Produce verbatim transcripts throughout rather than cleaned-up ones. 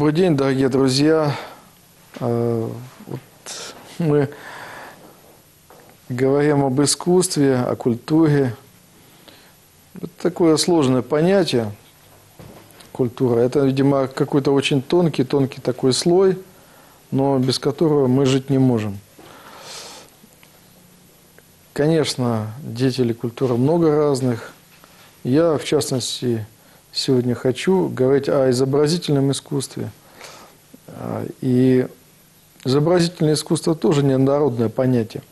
Добрый день, дорогие друзья. Вот мы говорим об искусстве, о культуре. Это такое сложное понятие, культура. Это, видимо, какой-то очень тонкий, тонкий такой слой, но без которого мы жить не можем. Конечно, деятелей культуры много разных. Я, в частности, сегодня хочу говорить о изобразительном искусстве. И изобразительное искусство тоже неоднородное понятие.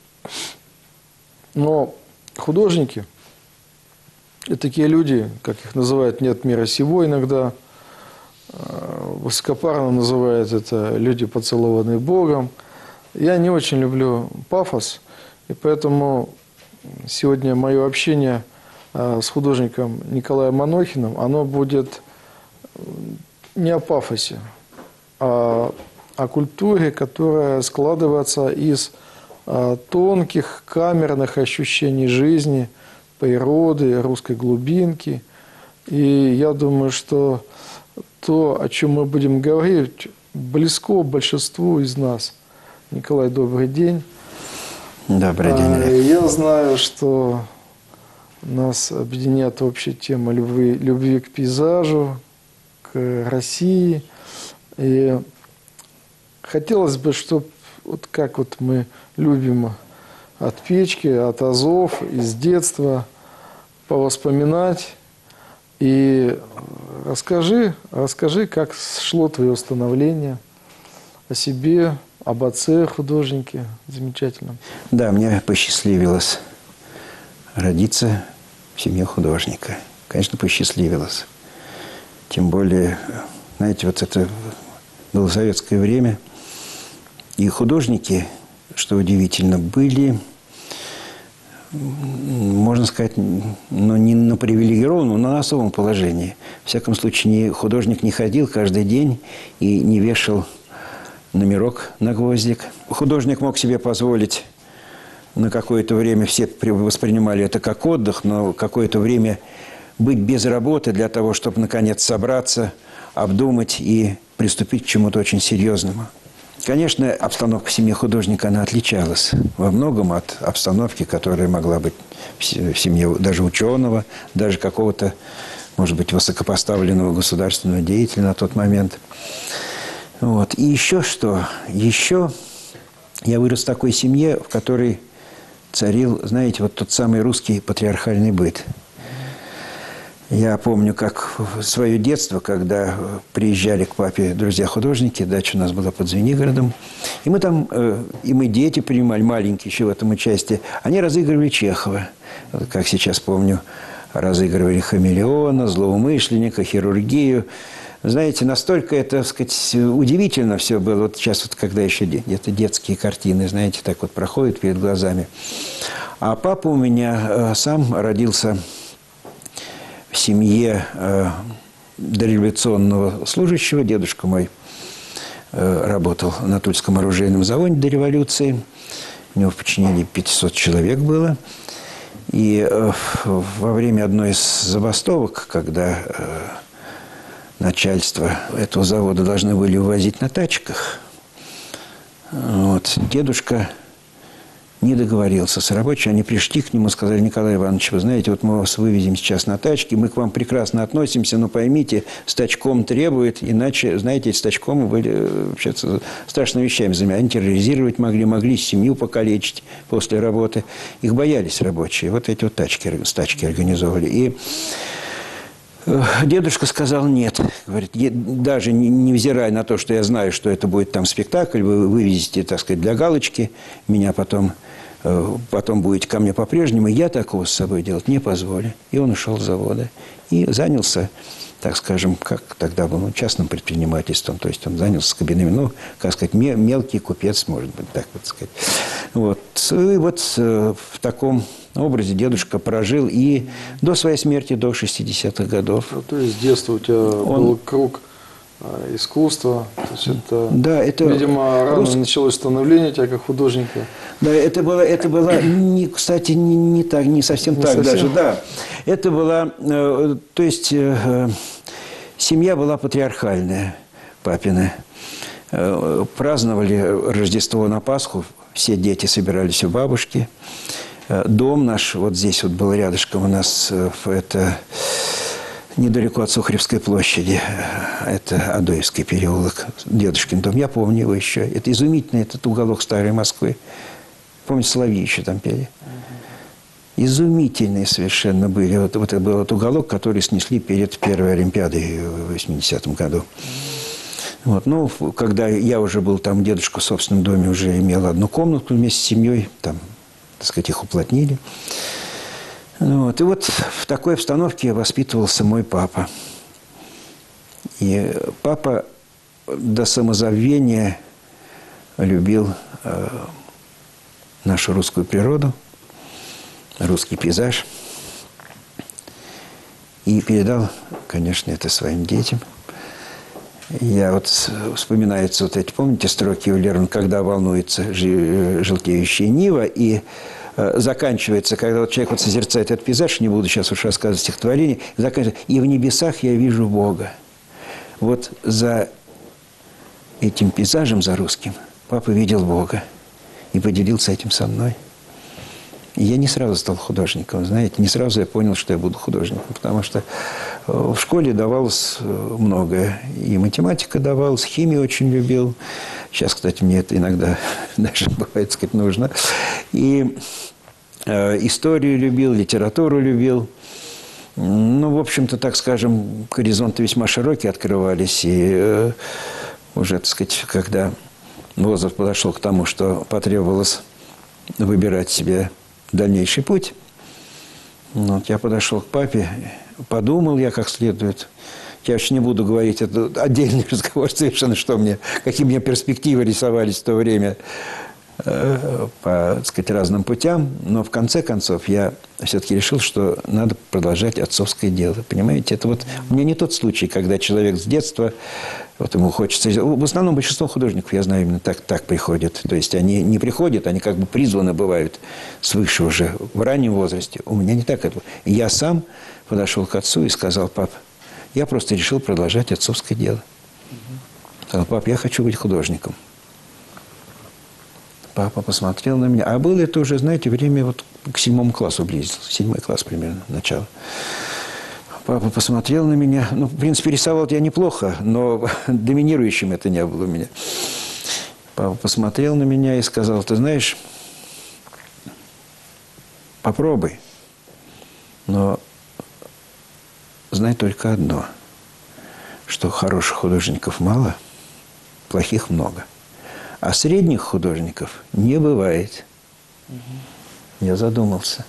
Но художники – это такие люди, как их называют «нет мира сего» иногда, высокопарно называют это «люди, поцелованные Богом». Я не очень люблю пафос, и поэтому сегодня мое общение с художником Николаем Анохиным, оно будет не о пафосе, а о культуре, которая складывается из тонких камерных ощущений жизни, природы, русской глубинки. И я думаю, что то, о чем мы будем говорить, близко большинству из нас. Николай, добрый день. Добрый день, Олег. Я знаю, что нас объединяет общая тема любви, любви к пейзажу, к России. И хотелось бы, чтобы вот как вот мы любим от печки, от азов, из детства повоспоминать. И расскажи, расскажи, как шло твое становление, о себе, об отце художнике замечательном. Да, мне посчастливилось родиться в семье художника. Конечно, посчастливилось. Тем более, знаете, вот это было советское время. И художники, что удивительно, были, можно сказать, ну, не на привилегированном, но на особом положении. В всяком случае, не, художник не ходил каждый день и не вешал номерок на гвоздик. Художник мог себе позволить на какое-то время, все воспринимали это как отдых, но какое-то время быть без работы для того, чтобы, наконец, собраться, обдумать и приступить к чему-то очень серьезному. Конечно, обстановка в семье художника, она отличалась во многом от обстановки, которая могла быть в семье даже ученого, даже какого-то, может быть, высокопоставленного государственного деятеля на тот момент. Вот. И еще что? Еще я вырос в такой семье, в которой царил, знаете, вот тот самый русский патриархальный быт. Я помню, как в свое детство, когда приезжали к папе друзья-художники, дача у нас была под Звенигородом, и мы там, и мы дети принимали, маленькие еще в этом участие, они разыгрывали Чехова, как сейчас помню, разыгрывали хамелеона, злоумышленника, хирургию. Знаете, настолько это, так сказать, удивительно все было. Вот сейчас, вот, когда еще где-то детские картины, знаете, так вот проходят перед глазами. А папа у меня сам родился в семье э, дореволюционного служащего. Дедушка мой э, работал на Тульском оружейном заводе до революции. У него в подчинении пятьсот человек было. И э, во время одной из забастовок, когда э, начальство этого завода должны были увозить на тачках, вот, дедушка не договорился с рабочими. Они пришли к нему, сказали: Николай Иванович, вы знаете, вот мы вас вывезем сейчас на тачке, мы к вам прекрасно относимся, но поймите, стачком требует, иначе, знаете, эти стачком были вообще страшными вещами занимались. Они терроризировать могли, могли семью покалечить после работы. Их боялись рабочие. Вот эти вот тачки, стачки организовывали. И дедушка сказал нет. Говорит, даже невзирая на то, что я знаю, что это будет там спектакль, вы вывезете, так сказать, для галочки, меня потом, потом будете ко мне по-прежнему, я такого с собой делать не позволю. И он ушел с завода. И занялся, так скажем, как тогда был, ну, частным предпринимательством. То есть он занялся кабинами, ну, как сказать, мелкий купец, может быть, так вот сказать. Вот. И вот в таком образе дедушка прожил и до своей смерти, до шестидесятых годов. Ну, то есть с детства у тебя Он... был круг искусства. То есть это, да, это видимо, рано рус... началось становление тебя как художника. Да, это было, это было не, кстати, не, не, так, не совсем не так совсем. даже. Да. Это была, э, то есть, э, семья была патриархальная. папины. Праздновали Рождество на Пасху. Все дети собирались у бабушки. Дом наш вот здесь вот был рядышком у нас. Это недалеко от Сухаревской площади. Это Адоевский переулок. Дедушкин дом. Я помню его еще. Это изумительный этот уголок старой Москвы. Помните, соловьи еще там пели? Изумительные совершенно были. Вот, вот это был вот уголок, который снесли перед первой Олимпиадой в восьмидесятом году. Вот. Ну, когда я уже был там, дедушка в собственном доме уже имел одну комнату вместе с семьей. Там, так сказать, их уплотнили. Вот. И вот в такой обстановке воспитывался мой папа. И папа до самозабвения любил э, нашу русскую природу, русский пейзаж. И передал, конечно, это своим детям. Я вот вспоминается вот эти, помните, строки у Лермонтова, когда волнуется желтеющая нива, и э, заканчивается, когда вот человек вот созерцает этот пейзаж, не буду сейчас уж рассказывать стихотворение, заканчивается, и в небесах я вижу Бога. Вот за этим пейзажем, за русским, папа видел Бога и поделился этим со мной. И я не сразу стал художником, знаете, не сразу я понял, что я буду художником, потому что в школе давалось многое. И математика давалась, химию очень любил. Сейчас, кстати, мне это иногда даже бывает, сказать, нужно. И э, историю любил, литературу любил. Ну, в общем-то, так скажем, горизонты весьма широкие открывались. И э, уже, так сказать, когда возраст подошел к тому, что потребовалось выбирать себе дальнейший путь. Вот, я подошел к папе, подумал я как следует. Я уж не буду говорить, это отдельный разговор совершенно, что мне, какие мне перспективы рисовались в то время э, по, так сказать, разным путям. Но в конце концов я все-таки решил, что надо продолжать отцовское дело. Понимаете, это вот у меня не тот случай, когда человек с детства, вот ему хочется... В основном большинство художников, я знаю, именно так, так приходят. То есть они не приходят, они как бы призваны бывают свыше уже в раннем возрасте. У меня не так это. Я сам подошел к отцу и сказал: пап, я просто решил продолжать отцовское дело. Сказал: пап, я хочу быть художником. Папа посмотрел на меня. А было это уже, знаете, время вот к седьмому классу близилось. Седьмой класс примерно, начало. Папа посмотрел на меня. Ну, в принципе, рисовал я неплохо, но доминирующим это не было у меня. Папа посмотрел на меня и сказал: ты знаешь, попробуй, но знай только одно, что хороших художников мало, плохих много. А средних художников не бывает. Угу. Я задумался.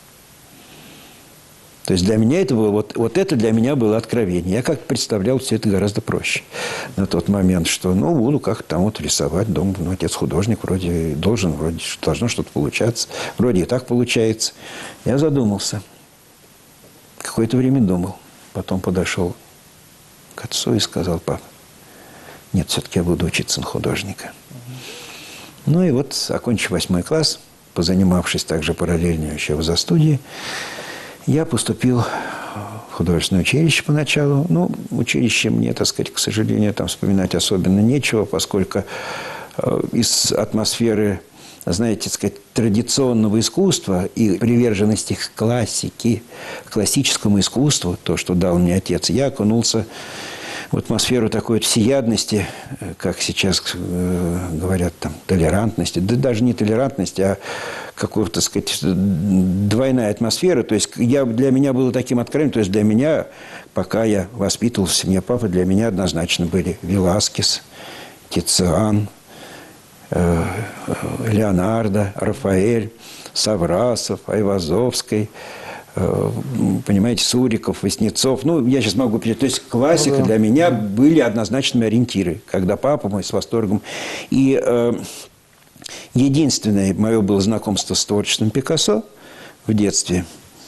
То есть для меня это было, вот, вот это для меня было откровение. Я как представлял все это гораздо проще на тот момент, что, ну, буду как-то там вот рисовать, дома, ну, отец художник, вроде должен, вроде должно что-то получаться, вроде и так получается. Я задумался. Какое-то время думал. Потом подошел к отцу и сказал: папа, нет, все-таки я буду учиться на художника. Угу. Ну и вот, окончив восьмой класс, позанимавшись также параллельно еще в застудии, я поступил в художественное училище поначалу. Ну, училище мне, так сказать, к сожалению, там вспоминать особенно нечего, поскольку э, из атмосферы, знаете, так сказать, традиционного искусства и приверженности к классике, к классическому искусству, то, что дал мне отец, я окунулся в атмосферу такой вот всеядности, как сейчас э, говорят, там, толерантности, да даже не толерантности, а какой-то, так сказать, двойная атмосфера. То есть я, для меня было таким откровением, то есть для меня, пока я воспитывался в семье папы, для меня однозначно были Веласкес, Тициан, э, Леонардо, Рафаэль, Саврасов, Айвазовский, понимаете, Суриков, Васнецов. Ну, я сейчас могу перейти. То есть классика, ну, да, для меня были однозначными ориентиры, когда папа мой с восторгом. И э, единственное мое было знакомство с творчеством Пикассо в детстве.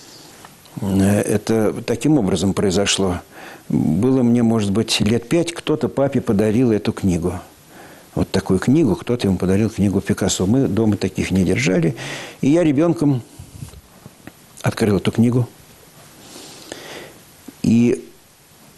Это таким образом произошло. Было мне, может быть, лет пять, кто-то папе подарил эту книгу. Вот такую книгу, кто-то ему подарил книгу Пикассо. Мы дома таких не держали. И я ребенком открыл эту книгу и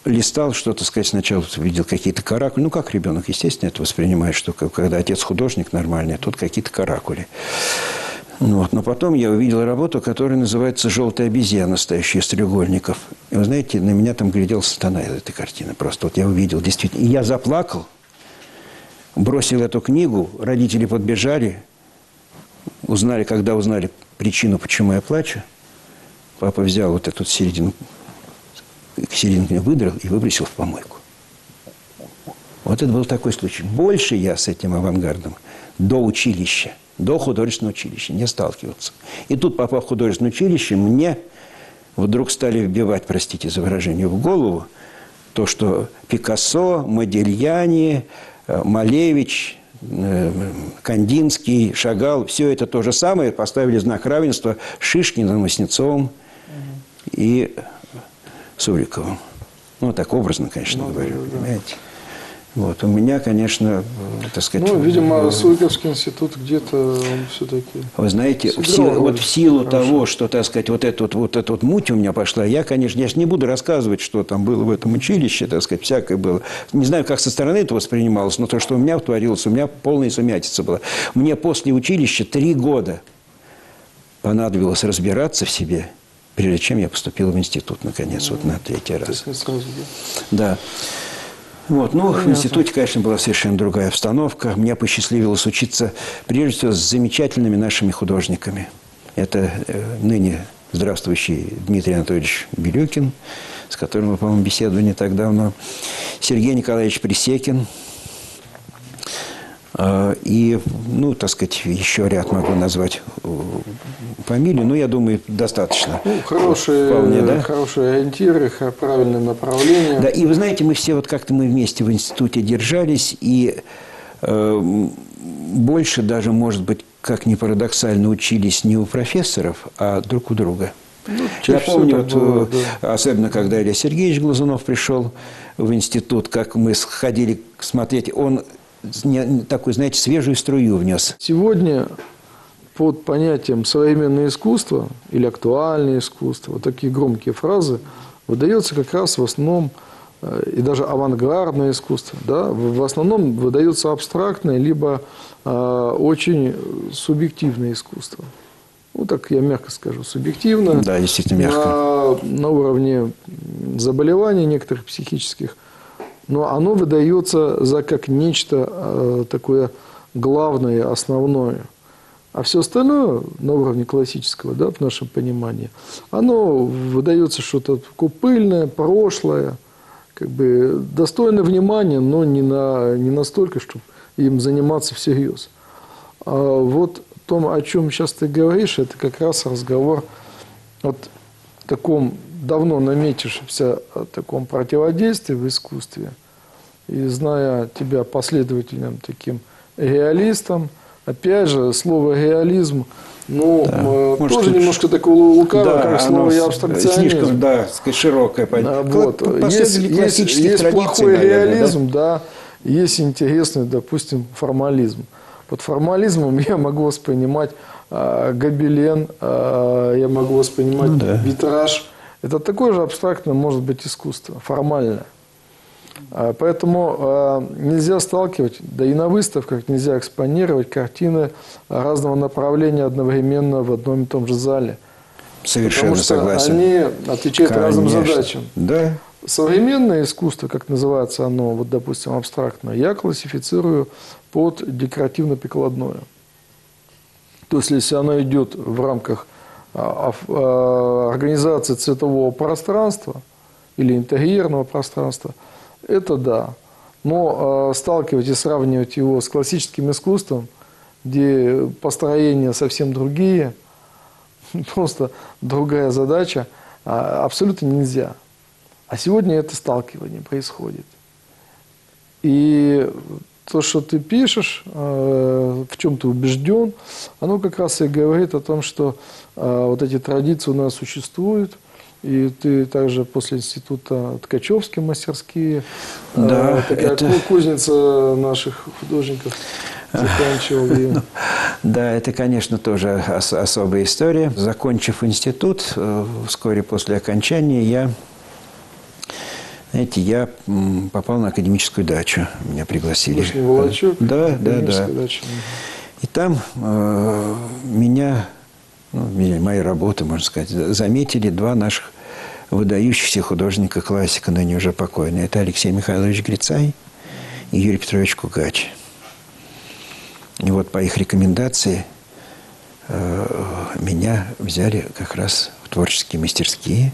листал что-то, сказать, сначала видел какие-то каракули. Ну, как ребенок, естественно, это воспринимает, что когда отец художник нормальный, а тут какие-то каракули. Ну, вот. Но потом я увидел работу, которая называется «Желтая обезьяна, стоящая из треугольников». И вы знаете, на меня там глядел сатана из этой картины. Просто вот я увидел, действительно. И я заплакал, бросил эту книгу, родители подбежали, узнали, когда узнали причину, почему я плачу. Папа взял вот эту середину, середину выдрал и выбросил в помойку. Вот это был такой случай. Больше я с этим авангардом до училища, до художественного училища не сталкивался. И тут, попав в художественное училище, мне вдруг стали вбивать, простите за выражение, в голову то, что Пикассо, Модильяни, Малевич, Кандинский, Шагал, все это то же самое, поставили знак равенства Шишкиным, Васнецовым и Суриковым. Ну, так образно, конечно, ну, говорю, да, понимаете. Да. Вот. У меня, конечно, так сказать... Ну, видимо, Суриковский институт где-то все-таки... Вы знаете, в силу, вот в силу хорошо. того, что, так сказать, вот эта вот, вот, эта вот муть у меня пошла, я, конечно, я же не буду рассказывать, что там было в этом училище, так сказать, всякое было. Не знаю, как со стороны это воспринималось, но то, что у меня творилось, у меня полная сумятица была. Мне после училища три года понадобилось разбираться в себе, прежде чем я поступил в институт, наконец, ну, вот на третий раз. То есть не сразу, да? Да. Вот. Ну, в институте, конечно, была совершенно другая обстановка. Мне посчастливилось учиться, прежде всего, с замечательными нашими художниками. Это э, ныне здравствующий Дмитрий Анатольевич Бирюкин, с которым мы, по-моему, беседовали не так давно, Сергей Николаевич Пресекин. Э, и, ну, так сказать, еще ряд могу назвать фамилии, но я думаю, достаточно. Ну, хорошие, Вполне, да? хорошие ориентиры, правильное направление. Да, и вы знаете, мы все вот как-то мы вместе в институте держались, и э, больше даже, может быть, как ни парадоксально, учились не у профессоров, а друг у друга. Ну, я помню, вот, было, да. особенно когда Илья Сергеевич Глазунов пришел в институт, как мы сходили смотреть, он такой, знаете, свежую струю внес. Сегодня под понятием современное искусство или актуальное искусство, вот такие громкие фразы, выдается как раз в основном, и даже авангардное искусство, да, в основном выдается абстрактное, либо э, очень субъективное искусство. Ну, так я мягко скажу, субъективно. Да, действительно мягко. На, на уровне заболеваний некоторых психических. Но оно выдается за как нечто э, такое главное, основное. А все остальное на уровне классического, да, в нашем понимании, оно выдается что-то такое пыльное, прошлое, как бы достойное внимания, но не, на, не настолько, чтобы им заниматься всерьез. А вот о том, о чем сейчас ты говоришь, это как раз разговор о таком давно наметившемся о таком противодействии в искусстве. И зная тебя последовательным таким реалистом, опять же, слово «реализм», ну, да. э, Может, тоже немножко такого лукавого, да, как слово «и абстракционизм». Слишком, да, широкое понятие. Вот. Есть, есть, есть плохой наверное, реализм, да? Да, есть интересный, допустим, формализм. Под формализмом я могу воспринимать э, гобелен, э, я могу воспринимать ну, да. витраж. Это такое же абстрактное может быть искусство, формальное. Поэтому э, нельзя сталкивать, да и на выставках нельзя экспонировать картины разного направления одновременно в одном и том же зале. Совершенно Потому что согласен. они отвечают Конечно. разным задачам. Да. Современное искусство, как называется оно, вот, допустим, абстрактное, я классифицирую под декоративно-прикладное. То есть, если оно идет в рамках а, а, организации цветового пространства или интерьерного пространства, это да. Но э, сталкивать и сравнивать его с классическим искусством, где построения совсем другие, просто другая задача, э, абсолютно нельзя. А сегодня это сталкивание происходит. И то, что ты пишешь, э, в чем ты убежден, оно как раз и говорит о том, что э, вот эти традиции у нас существуют. И ты также после института Ткачевские мастерские, да, э, такая это... кузница наших художников заканчивал. Да, это, конечно, тоже ос особая история. Закончив институт, вскоре после окончания я Знаете, я м, попал на академическую дачу. Меня пригласили. Вышний Волочок, Да, да, да. дача. И там э, меня, ну, меня, мои работы, можно сказать, заметили два наших выдающихся художника-классика, ныне уже покойные. Это Алексей Михайлович Грицай и Юрий Петрович Кугач. И вот по их рекомендации э, меня взяли как раз в творческие мастерские.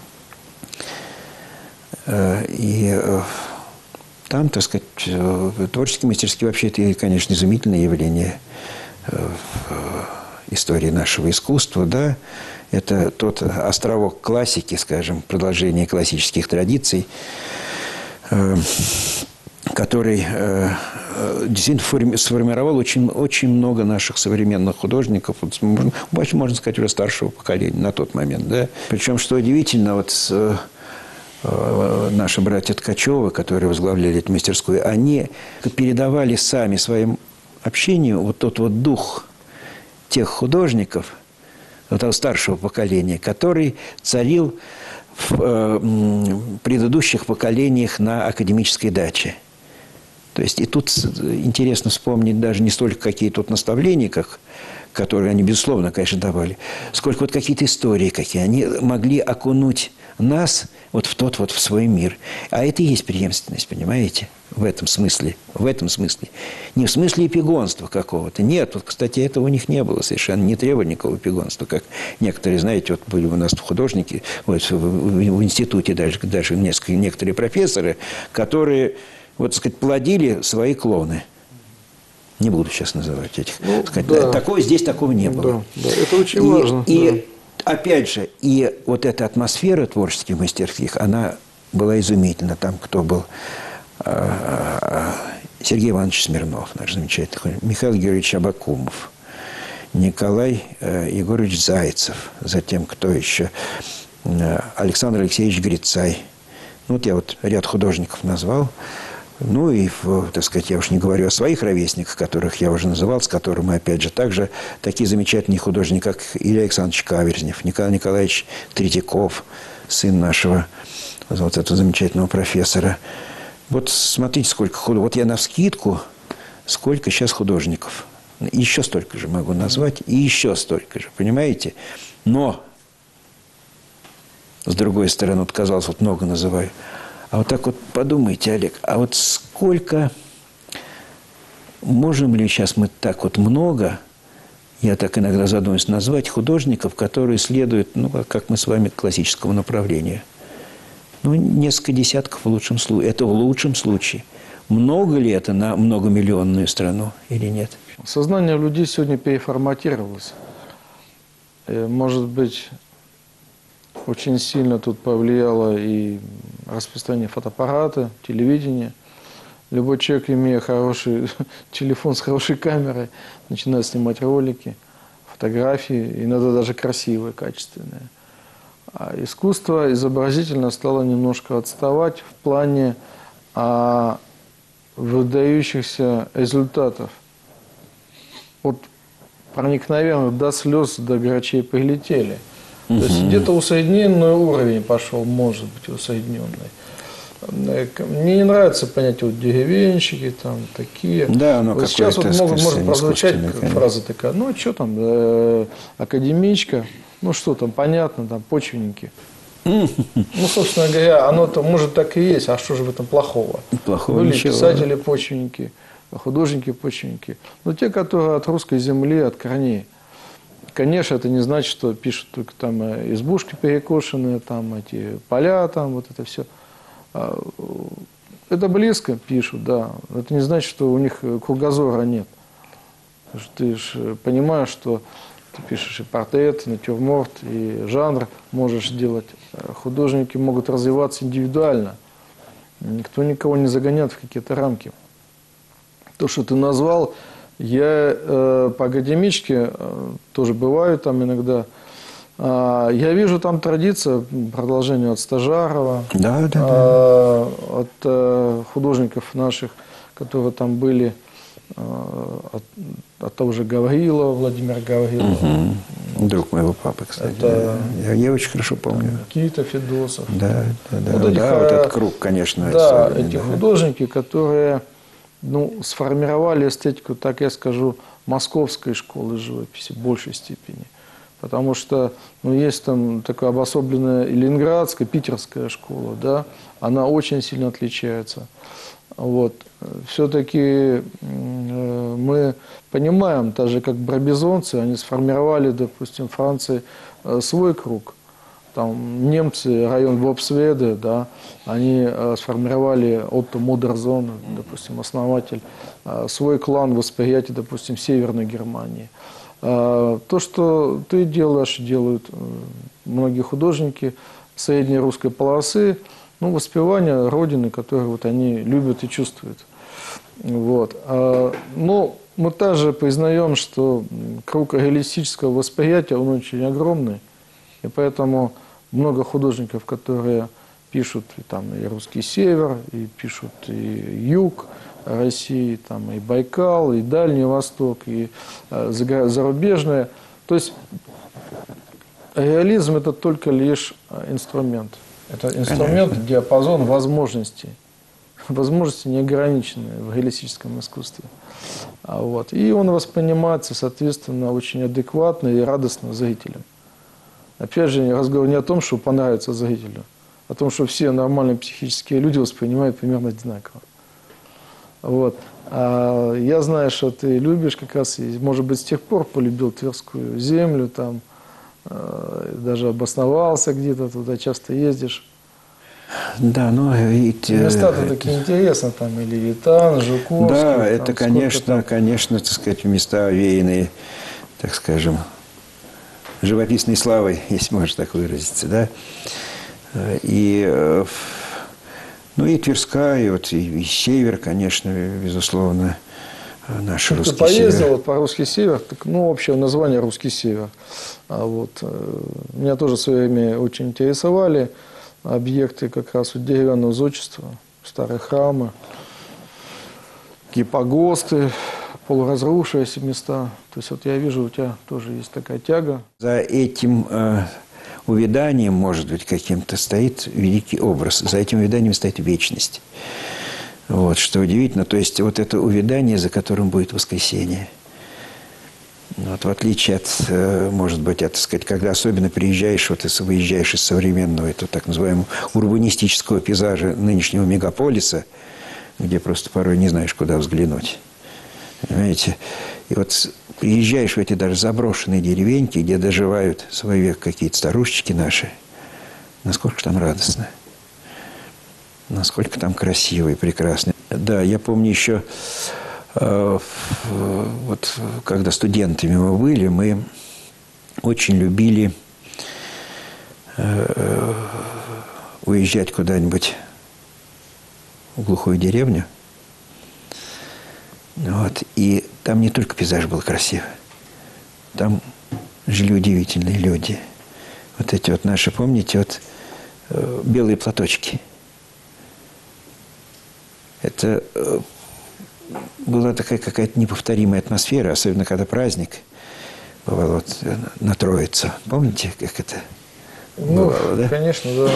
Э, и э, там, так сказать, э, творческие мастерские вообще это, конечно, изумительное явление э, в истории нашего искусства, да. Это тот островок классики, скажем, продолжение классических традиций, э, который э, действительно сформировал очень, очень много наших современных художников, вот, можно, можно сказать, уже старшего поколения на тот момент. Да? Причем, что удивительно, вот э, э, наши братья Ткачевы, которые возглавляли эту мастерскую, они передавали сами своим общению вот тот вот дух тех художников, вот того старшего поколения, который царил в э, предыдущих поколениях на академической даче. То есть и тут интересно вспомнить даже не столько какие тут наставления, как, которые они, безусловно, конечно, давали, сколько вот какие-то истории, какие они могли окунуть нас вот в тот вот в свой мир. А это и есть преемственность, понимаете? В этом смысле. В этом смысле. Не в смысле эпигонства какого-то. Нет, вот, кстати, этого у них не было совершенно. Не требовали никакого эпигонства, как некоторые, знаете, вот были у нас художники, вот, в, в, в институте даже, даже несколько, некоторые профессоры, которые, вот, так сказать, плодили свои клоны. Не буду сейчас называть этих. Ну, сказать, да. Такого здесь такого не было. Да, да, это очень и, важно. И, да. опять же, и вот эта атмосфера творческих мастерских, она была изумительна. Там кто был? Сергей Иванович Смирнов, наш замечательный, Михаил Георгиевич Абакумов, Николай Егорович Зайцев, затем кто еще? Александр Алексеевич Грицай. Ну, вот я вот ряд художников назвал. Ну и, так сказать, я уж не говорю о своих ровесниках, которых я уже называл, с которыми, опять же, также такие замечательные художники, как Илья Александрович Каверзнев, Николай Николаевич Третьяков, сын нашего вот этого замечательного профессора. Вот смотрите, сколько художников. Вот я навскидку, сколько сейчас художников. Еще столько же могу назвать, и еще столько же, понимаете? Но, с другой стороны, вот, казалось, вот много называю. А вот так вот подумайте, Олег, а вот сколько, можем ли сейчас мы так вот много, я так иногда задумываюсь, назвать художников, которые следуют, ну, как мы с вами, классическому направлению? Ну, несколько десятков в лучшем случае. Это в лучшем случае. Много ли это на многомиллионную страну или нет? Сознание людей сегодня переформатировалось. Может быть, очень сильно тут повлияло и распространение фотоаппарата, телевидения. Любой человек, имея хороший телефон с хорошей камерой, начинает снимать ролики, фотографии, иногда даже красивые, качественные. А искусство изобразительно стало немножко отставать в плане а, выдающихся результатов. Вот проникновенных до слез, до грачей прилетели. То есть где-то усредненный уровень пошел, может быть, усредненный. Мне не нравится понятие вот деревенщики, там такие. Да, оно вот сейчас вот может, может прозвучать конечно. фраза такая, ну что там, э, академичка, ну что там, понятно, там почвенники. Ну, собственно говоря, оно-то может так и есть, а что же в этом плохого? Плохого Были ничего. писатели почвенники, художники почвенники. Но те, которые от русской земли, от корней. Конечно, это не значит, что пишут только там избушки перекошенные, там эти поля, там вот это все. Это близко пишут, да. Это не значит, что у них кругозора нет. Потому что ты же понимаешь, что ты пишешь и портрет, и натюрморт, и жанр можешь делать. Художники могут развиваться индивидуально. Никто никого не загоняет в какие-то рамки. То, что ты назвал, я э, по академичке э, тоже бываю там иногда. Э, я вижу там традиция, продолжение от Стажарова, да, да, да. Э, от э, художников наших, которые там были. от, от того же Гаврилова, Владимира Гаврилова. Угу. Друг моего папы, кстати. Это, я, я очень хорошо помню. Никита Федосов. Да, да, да. Вот, Да, этих, вот этот круг, конечно. Да, особенно, эти да. художники, которые ну, сформировали эстетику, так я скажу, московской школы живописи в большей степени. Потому что ну, есть там такая обособленная ленинградская, питерская школа, да, она очень сильно отличается. Вот. Все-таки мы понимаем, так же как брабизонцы, они сформировали, допустим, в Франции свой круг. Там немцы, район Вопсведе, да, они сформировали Отто Модерзон, допустим, основатель, свой клан восприятия, допустим, Северной Германии. То, что ты делаешь, делают многие художники средней русской полосы, ну, воспевание Родины, которую вот они любят и чувствуют. Вот. Но мы также признаем, что круг реалистического восприятия, он очень огромный, и поэтому много художников, которые пишут и, там, и русский север, и пишут и юг России, там, и Байкал, и Дальний Восток, и зарубежные. То есть реализм – это только лишь инструмент. Это инструмент, конечно, диапазон возможностей. Возможности неограничены в реалистическом искусстве. Вот. И он воспринимается, соответственно, очень адекватно и радостно зрителям. Опять же, разговор не о том, что понравится зрителю, а о том, что все нормальные психические люди воспринимают примерно одинаково. Вот. А я знаю, что ты любишь как раз, и, может быть, с тех пор полюбил Тверскую землю, там, даже обосновался где-то, туда часто ездишь. Да, ну ведь... Места-то это... такие интересные, там и Левитан, Жуковский. Да, там, это, конечно, там... конечно, так сказать, места овеянные, так скажем, живописной славой, если можно так выразиться, да. И, ну, и Тверская, и, вот, и, и север, конечно, безусловно, наш ну, русский ты поездил север. Вот, по русский север, так, ну, общее название русский север. А вот, меня тоже в свое время очень интересовали объекты как раз вот деревянного зодчества, старые храмы, какие погосты, полуразрушившиеся места. То есть вот я вижу, у тебя тоже есть такая тяга. За этим э, увяданием, может быть, каким-то стоит великий образ. За этим увяданием стоит вечность. Вот, что удивительно. То есть вот это увядание, за которым будет воскресение. Вот, в отличие от, может быть, от, так сказать, когда особенно приезжаешь, вот, выезжаешь из современного, этого так называемого урбанистического пейзажа нынешнего мегаполиса, где просто порой не знаешь, куда взглянуть. Понимаете? И вот приезжаешь в эти даже заброшенные деревеньки, где доживают свой век какие-то старушечки наши, насколько там радостно, насколько там красиво и прекрасно. Да, я помню еще... Вот когда студентами мы были, мы очень любили уезжать куда-нибудь в глухую деревню. Вот. И там не только пейзаж был красив, там жили удивительные люди. Вот эти вот наши, помните, вот белые платочки. Это... Была такая какая-то неповторимая атмосфера, особенно когда праздник бывал вот на Троицу. Помните, как это ну, бывало, да? Конечно, да.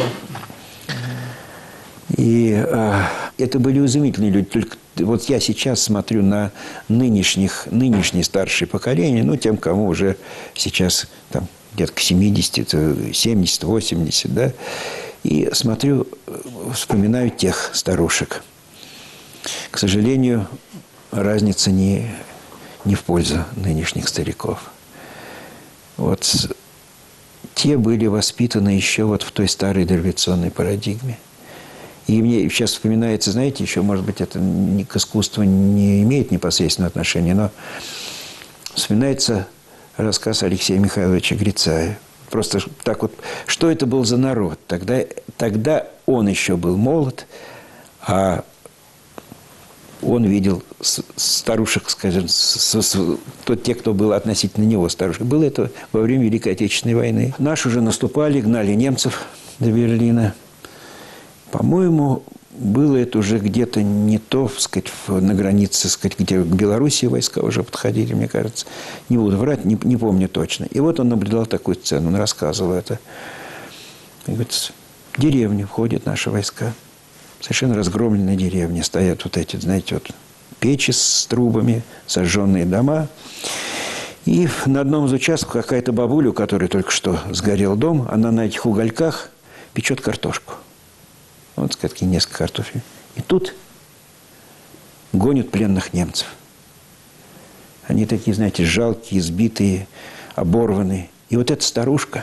И а, это были изумительные люди. Только вот я сейчас смотрю на нынешних, нынешнее старшее поколение, ну, тем, кому уже сейчас там где-то к семидесяти, семьдесят, восемьдесят, да, и смотрю, вспоминаю тех старушек. К сожалению, разница не, не в пользу нынешних стариков. Вот те были воспитаны еще вот в той старой дореволюционной парадигме. И мне сейчас вспоминается, знаете, еще, может быть, это к искусству не имеет непосредственного отношения, но вспоминается рассказ Алексея Михайловича Грицая. Просто так вот, что это был за народ? Тогда, тогда он еще был молод, а он видел старушек, скажем, с, с, то, те, кто был относительно него старушек. Было это во время Великой Отечественной войны. Наши уже наступали, гнали немцев до Берлина. По-моему, было это уже где-то не то, сказать, на границе, сказать, где к Белоруссии войска уже подходили, мне кажется. Не буду врать, не, не помню точно. И вот он наблюдал такую сцену, он рассказывал это. И говорит, в деревню входят наши войска. Совершенно разгромленные деревни. Стоят вот эти, знаете, вот печи с трубами, сожженные дома. И на одном из участков какая-то бабуля, у которой только что сгорел дом, она на этих угольках печет картошку. Вот, сказать, несколько картофелей. И тут гонят пленных немцев. Они такие, знаете, жалкие, избитые, оборванные. И вот эта старушка,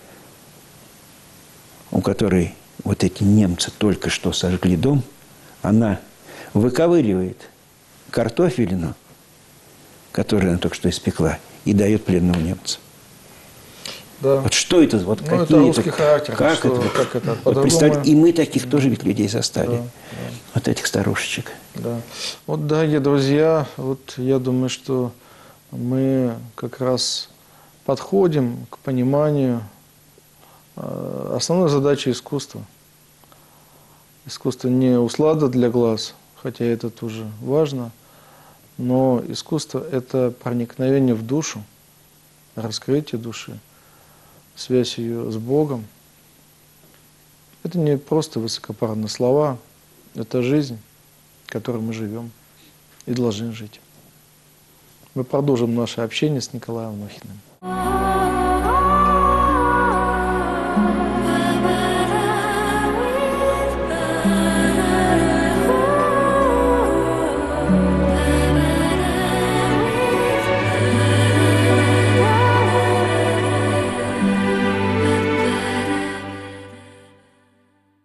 у которой вот эти немцы только что сожгли дом, она выковыривает картофелину, которую она только что испекла, и дает пленному немцу. Да. Вот что это? Вот ну, какие это русский это, характер. Как что, это? Как это вот представьте, и мы таких тоже ведь людей застали. Да, да. Вот этих старушечек. Да. Вот, дорогие друзья, вот я думаю, что мы как раз подходим к пониманию э, основной задачи искусства. Искусство не услада для глаз, хотя это тоже важно, но искусство – это проникновение в душу, раскрытие души, связь ее с Богом. Это не просто высокопарные слова, это жизнь, в которой мы живем и должны жить. Мы продолжим наше общение с Николаем Анохиным.